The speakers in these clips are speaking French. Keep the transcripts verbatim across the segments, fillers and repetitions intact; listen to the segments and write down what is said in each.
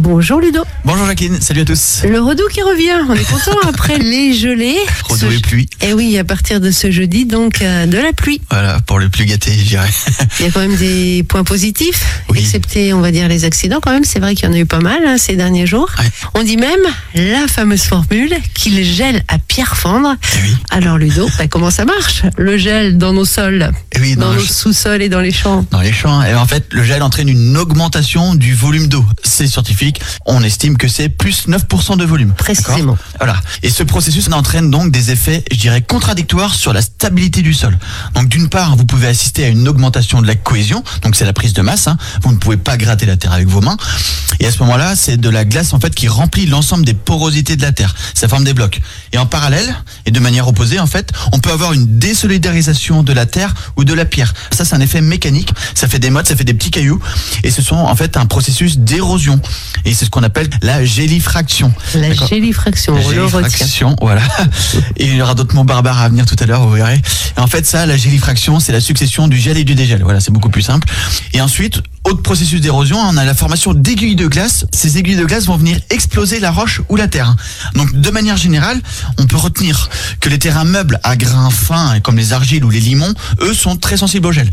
Bonjour Ludo. Bonjour Jacqueline, salut à tous. Le Redoux qui revient, on est content après les gelées. Redoux et pluie. Et oui, à partir de ce jeudi, donc euh, de la pluie. Voilà, pour le plus gâté, je dirais. Il y a quand même des points positifs, Oui. excepté, on va dire, les accidents quand même. C'est vrai qu'il y en a eu pas mal hein, ces derniers jours. Ouais. On dit même la fameuse formule qu'il gèle à pierre fendre. Eh oui. Alors Ludo, bah, comment ça marche? Le gel dans nos sols, Eh oui, dans dans, nos le- sous-sols et dans les champs. dans les champs. Et en fait, le gel entraîne une augmentation du volume d'eau. C'est scientifique. On estime que c'est plus neuf pour cent de volume. Précisément. D'accord. Voilà. Et ce processus entraîne donc des effets, je dirais, contradictoires sur la stabilité du sol. Donc d'une part, vous pouvez assister à une augmentation de la cohésion. Donc c'est la prise de masse. Hein. Vous ne pouvez pas gratter la terre avec vos mains. Et à ce moment-là, c'est de la glace en fait qui remplit l'ensemble des porosités de la terre. Ça forme des blocs. Et en parallèle, et de manière opposée en fait, on peut avoir une désolidarisation de la terre ou de la pierre. Ça, c'est un effet mécanique. Ça fait des mottes, ça fait des petits cailloux. Et ce sont en fait un processus d'érosion. Et c'est ce qu'on appelle la gélifraction. La D'accord. gélifraction, La on le retient. gélifraction, voilà. Et il y aura d'autres mots barbares à venir tout à l'heure, vous verrez. Et en fait, ça, la gélifraction, c'est la succession du gel et du dégel. Voilà, c'est beaucoup plus simple. Et ensuite, autre processus d'érosion, on a la formation d'aiguilles de glace. Ces aiguilles de glace vont venir exploser la roche ou la terre. Donc, de manière générale, on peut retenir que les terrains meubles à grains fins, comme les argiles ou les limons, eux, sont très sensibles au gel.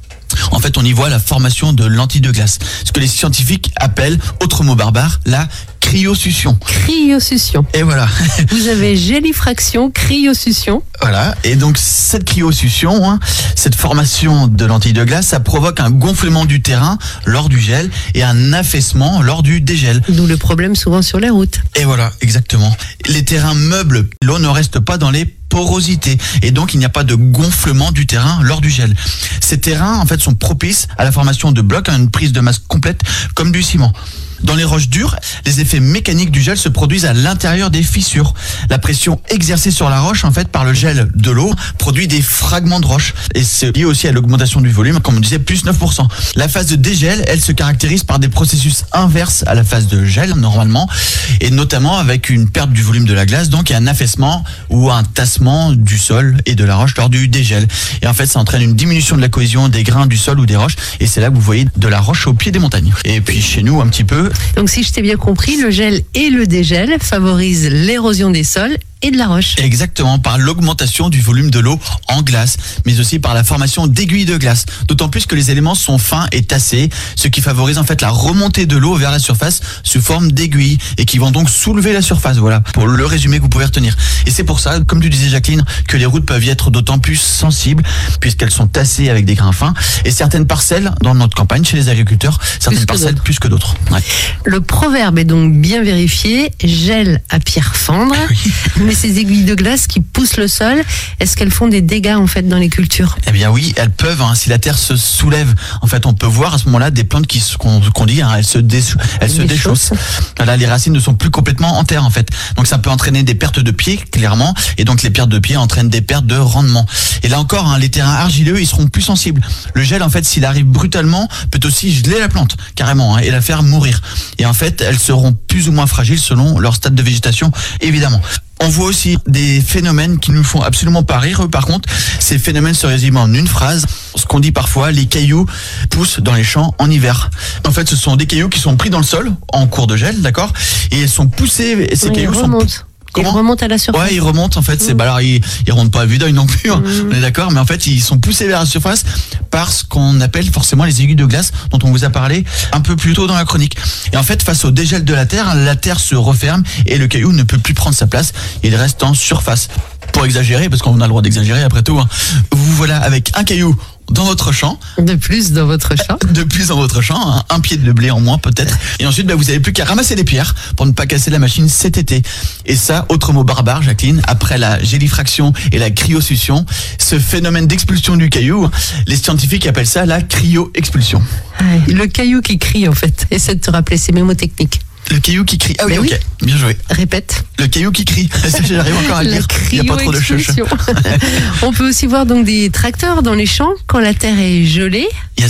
En fait, on y voit la formation de lentilles de glace. Ce que les scientifiques appellent, autre mot barbare, la cryosuction. Cryosuction. Et voilà. Vous avez gélifraction, cryosuction. Voilà, et donc cette cryosuction, hein, cette formation de lentilles de glace, ça provoque un gonflement du terrain lors du gel et un affaissement lors du dégel. D'où le problème souvent sur les routes. Et voilà, exactement. Les terrains meubles, l'eau ne reste pas dans les porosités et donc il n'y a pas de gonflement du terrain lors du gel. Ces terrains en fait sont propices à la formation de blocs, à une prise de masse complète comme du ciment. Dans les roches dures, les effets mécaniques du gel se produisent à l'intérieur des fissures. La pression exercée sur la roche, en fait, par le gel de l'eau, produit des fragments de roche. Et c'est lié aussi à l'augmentation du volume, comme on disait, plus neuf pour cent. La phase de dégel, elle se caractérise par des processus inverses à la phase de gel, normalement, et notamment avec une perte du volume de la glace, donc et un affaissement ou un tassement du sol et de la roche lors du dégel. Et en fait, ça entraîne une diminution de la cohésion des grains du sol ou des roches, et c'est là que vous voyez de la roche au pied des montagnes. Et puis chez nous, un petit peu, Donc si je t'ai bien compris, le gel et le dégel favorisent l'érosion des sols et de la roche. exactement, par l'augmentation du volume de l'eau en glace, mais aussi par la formation d'aiguilles de glace. D'autant plus que les éléments sont fins et tassés, ce qui favorise en fait la remontée de l'eau vers la surface sous forme d'aiguilles et qui vont donc soulever la surface. Voilà, pour le résumé que vous pouvez retenir. Et c'est pour ça, comme tu disais Jacqueline, que les routes peuvent y être d'autant plus sensibles puisqu'elles sont tassées avec des grains fins. Et certaines parcelles dans notre campagne, chez les agriculteurs, certaines que parcelles d'autres. plus que d'autres. Ouais. Le proverbe est donc bien vérifié, gel à pierre fendre. Mais ces aiguilles de glace qui poussent le sol, est-ce qu'elles font des dégâts en fait dans les cultures? Eh bien oui, elles peuvent, hein, si la terre se soulève, en fait on peut voir à ce moment-là des plantes qui se- qu'on qu'on dit, hein, elles se, dé, elles se Déchaussent. déchaussent. Voilà, les racines ne sont plus complètement en terre en fait. Donc ça peut entraîner des pertes de pieds, clairement, et donc les pertes de pieds entraînent des pertes de rendement. Et là encore, hein, les terrains argileux, ils seront plus sensibles. Le gel, en fait, s'il arrive brutalement, peut aussi geler la plante, carrément, hein, et la faire mourir. Et en fait, elles seront plus ou moins fragiles selon leur stade de végétation, évidemment. On voit aussi des phénomènes qui nous font absolument pas rire. Eux, par contre, ces phénomènes se résument en une phrase. Ce qu'on dit parfois, les cailloux poussent dans les champs en hiver. En fait, ce sont des cailloux qui sont pris dans le sol en cours de gel, d'accord? Et ils sont poussés, et ces Oui, ils cailloux sont... remontent. Ils Comment remontent à la surface. Ouais, ils remontent en fait. C'est bah alors ils, ils remontent pas à vue d'œil non plus. Hein, Mmh. on est d'accord, mais en fait ils sont poussés vers la surface par ce qu'on appelle forcément les aiguilles de glace dont on vous a parlé un peu plus tôt dans la chronique. Et en fait, face au dégel de la terre, la terre se referme et le caillou ne peut plus prendre sa place. Il reste en surface. Pour exagérer, parce qu'on a le droit d'exagérer après tout. Hein, vous voilà avec un caillou dans votre champ, De plus dans votre champ. de plus dans votre champ, hein, un pied de blé en moins peut-être, et ensuite bah, vous n'avez plus qu'à ramasser des pierres pour ne pas casser la machine cet été. Et ça, autre mot barbare, Jacqueline, après la gélifraction et la cryosuction, ce phénomène d'expulsion du caillou, les scientifiques appellent ça la cryo-expulsion. Ouais, le caillou qui crie en fait. Essaie de te rappeler ces mémotechniques. Le caillou qui crie. Ah oui, Mais oui. ok, bien joué. Répète. Le caillou qui crie. Ça, j'arrive encore à le La dire. Il n'y a pas trop de chuch. cryo-expulsion. On peut aussi voir donc des tracteurs dans les champs quand la terre est gelée. Yes.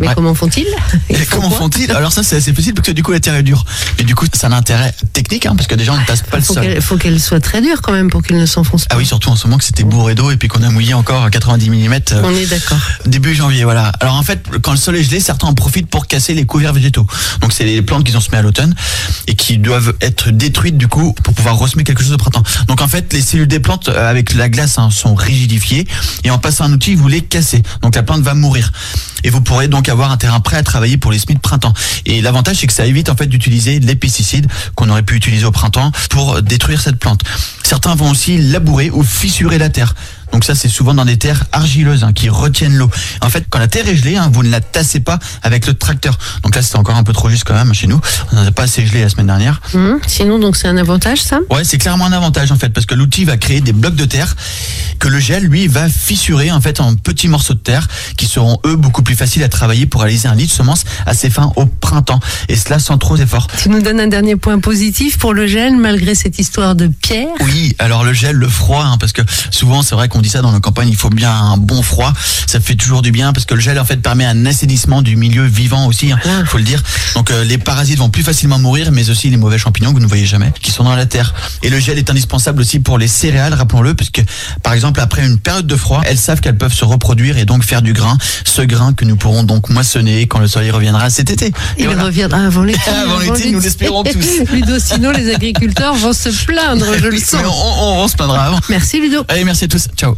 Mais Ouais. comment font-ils? Ils Et font comment quoi font-ils? Alors ça c'est assez facile parce que du coup la terre est dure. Et du coup ça a un intérêt technique hein, parce que déjà on ne passe pas le Faut sol. qu'elle, faut qu'elle soit très dure quand même pour qu'elle ne s'enfonce pas. Ah oui, surtout en ce moment que c'était bourré d'eau et puis qu'on a mouillé encore à quatre-vingt-dix millimètres. On est d'accord. Début janvier, voilà. Alors en fait, quand le sol est gelé, certains en profitent pour casser les couverts végétaux. Donc c'est les plantes qui ont semées à l'automne et qui doivent être détruites du coup pour pouvoir ressemer quelque chose au printemps. Donc en fait, les cellules des plantes euh, avec la glace hein, sont rigidifiées et en passant un outil, vous les cassez. Donc la plante va mourir. Et vous pourrez donc avoir un terrain prêt à travailler pour les semis de printemps. Et l'avantage, c'est que ça évite en fait d'utiliser les pesticides qu'on aurait pu utiliser au printemps pour détruire cette plante. Certains vont aussi labourer ou fissurer la terre. Donc ça, c'est souvent dans des terres argileuses hein, qui retiennent l'eau. En fait, quand la terre est gelée, hein, vous ne la tassez pas avec le tracteur. Donc là, c'est encore un peu trop juste quand même chez nous. On n'en a pas assez gelé la semaine dernière. Hum, Sinon, donc c'est un avantage, ça? Ouais, c'est clairement un avantage en fait, parce que l'outil va créer des blocs de terre que le gel, lui, va fissurer en fait en petits morceaux de terre qui seront eux beaucoup plus faciles à travailler pour réaliser un lit de semences assez fin au printemps. Et cela sans trop d'efforts. Tu nous donnes un dernier point positif pour le gel, malgré cette histoire de pierre. Oui, alors le gel, le froid, hein, parce que souvent c'est vrai qu'on dit ça dans nos campagnes, il faut bien un bon froid. Ça fait toujours du bien parce que le gel en fait permet un assainissement du milieu vivant aussi, hein, Ah. faut le dire. Donc euh, les parasites vont plus facilement mourir, mais aussi les mauvais champignons que vous ne voyez jamais, qui sont dans la terre. Et le gel est indispensable aussi pour les céréales, rappelons-le, puisque par exemple après une période de froid, elles savent qu'elles peuvent se reproduire et donc faire du grain, ce grain que nous pourrons donc moissonner quand le soleil reviendra cet été. Et Il voilà. reviendra avant l'été. Avant l'été, nous l'espérons tous. Ludo, sinon les agriculteurs vont se plaindre, je le Mais sens. on, on, on se plaindra avant. Merci Ludo. Allez, merci à tous. Ciao.